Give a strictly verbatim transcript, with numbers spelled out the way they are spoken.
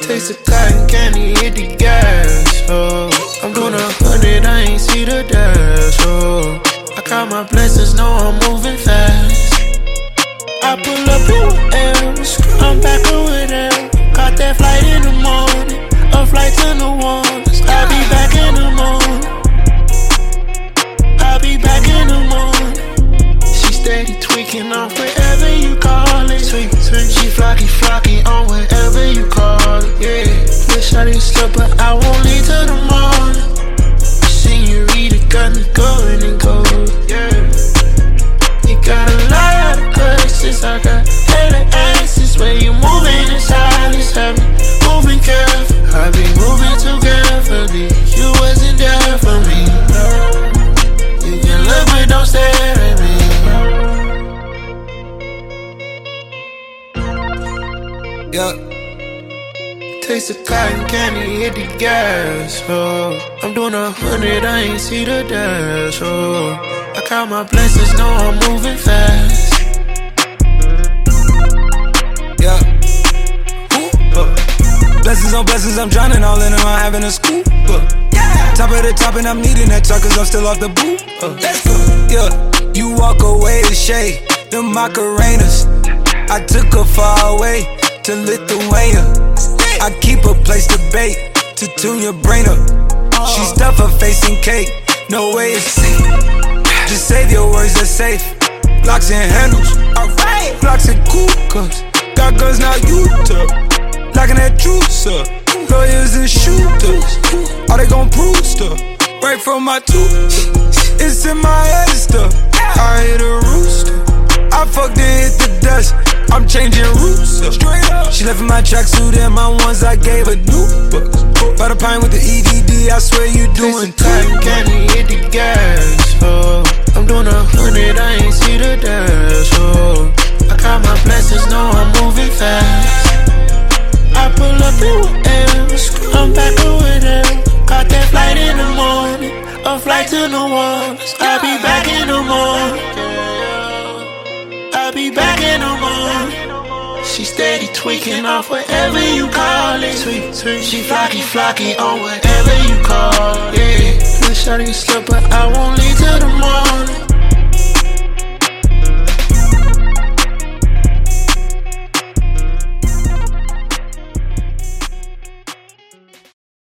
Taste the cotton candy, hit the gas, oh. I'm doing a hundred, I ain't see the dash, oh. I count my blessings, know I'm moving fast. I pull up in M's, I'm back over there. Caught that flight in the morning, a flight to New Orleans. I'll be back in the morning. I'll be back in the morning. She steady tweaking off wherever you call it. Tweak, tweak. She flocky, flocky on wherever you call it. Yeah, wish I didn't slip, but I won't leave till the morning. Senorita got me going and going. Yeah, you got a lot of curses, I got hella asses. Where you moving in silence, I be moving careful. I be moving too carefully. You wasn't there for me. You can look but don't stare at me. Yeah. Taste the cotton candy, hit the gas, oh. I'm doing a hundred, I ain't see the dash, oh. I count my blessings, know I'm moving fast. Yeah. Ooh, uh. Blessings on blessings, I'm drowning all in them, I'm having a scoop, uh. Yeah. Top of the top and I'm needing that truck cause I'm still off the boot, uh. Let's go. Yeah, you walk away to shade, them Macarenas. I took her far away to Lithuania. I keep a place to bake, to tune your brain up. She stuff her face in cake, no way it's safe. Just save your words, they're safe. Locks and handles, alright. Blocks and cool cups, got guns now you took. Locking that juice up, lawyers and shooters. All they gon' prove stuff, right from my tooth. It's in my head stuff, I hit a rooster. I fucked and hit the dust, I'm changing roots up. Straight up. She left in my tracksuit and my ones I gave her new bucks. By the pine with the E D D, I swear you doing cotton candy, hit the gas, oh. I'm doing a hundred, I ain't see the dash, oh. I count my blessings, know I'm moving fast. I pull up in M's, I'm back over there. Caught that flight in the morning, a flight to New Orleans. I'll be back in the morning. I'll be back in the morning. She steady tweaking off whatever you call it. Tweak, tweak. She flocky, flocky on whatever you call it. Yeah, wish I didn't slip, but I won't leave till the morning.